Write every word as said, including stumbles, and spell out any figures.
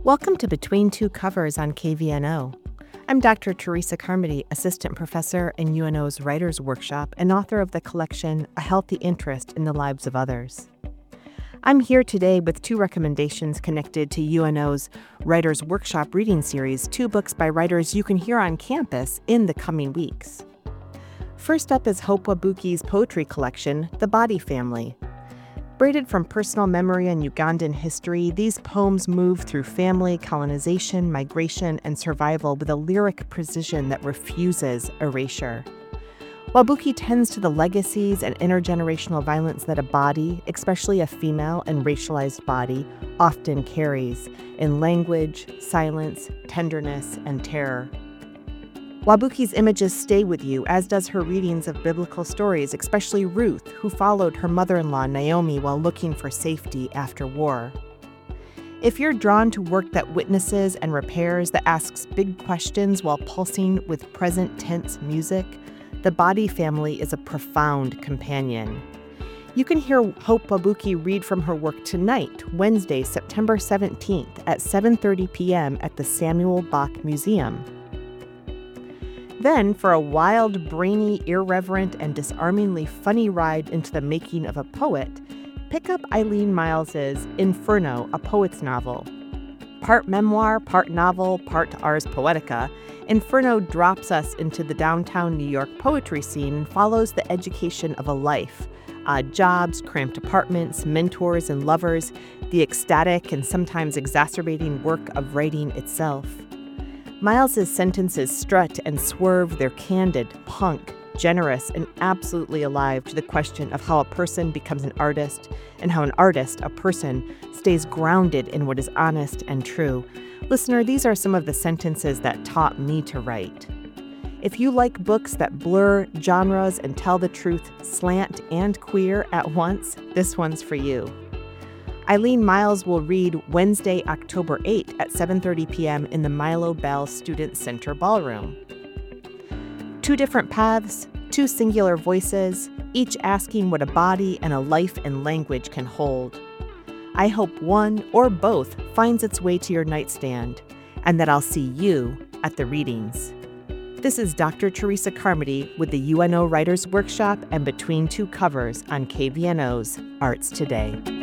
Welcome to Between Two Covers on K V N O. I'm Doctor Teresa Carmody, Assistant Professor in U N O's Writers' Workshop and author of the collection A Healthy Interest in the Lives of Others. I'm here today with two recommendations connected to U N O's Writers' Workshop reading series, two books by writers you can hear on campus in the coming weeks. First up is Hope Wabuki's poetry collection, The Body Family. Braided from personal memory and Ugandan history, these poems move through family, colonization, migration, and survival with a lyric precision that refuses erasure. Wabuki tends to the legacies and intergenerational violence that a body, especially a female and racialized body, often carries in language, silence, tenderness, and terror. Wabuki's images stay with you, as does her readings of biblical stories, especially Ruth, who followed her mother-in-law Naomi while looking for safety after war. If you're drawn to work that witnesses and repairs, that asks big questions while pulsing with present tense music, The Body Family is a profound companion. You can hear Hope Wabuki read from her work tonight, Wednesday, September seventeenth at seven thirty p.m. at the Samuel Bach Museum. Then, for a wild, brainy, irreverent, and disarmingly funny ride into the making of a poet, pick up Eileen Miles's Inferno, a poet's novel. Part memoir, part novel, part ars poetica, Inferno drops us into the downtown New York poetry scene and follows the education of a life. Odd jobs, cramped apartments, mentors and lovers, the ecstatic and sometimes exacerbating work of writing itself. Miles's sentences strut and swerve. They're candid, punk, generous, and absolutely alive to the question of how a person becomes an artist and how an artist, a person, stays grounded in what is honest and true. Listener, these are some of the sentences that taught me to write. If you like books that blur genres and tell the truth slant and queer at once, this one's for you. Eileen Miles will read Wednesday, October eighth at seven thirty p.m. in the Milo Bell Student Center Ballroom. Two different paths, two singular voices, each asking what a body and a life and language can hold. I hope one or both finds its way to your nightstand, and that I'll see you at the readings. This is Doctor Teresa Carmody with the U N O Writers' Workshop and Between Two Covers on K V N O's Arts Today.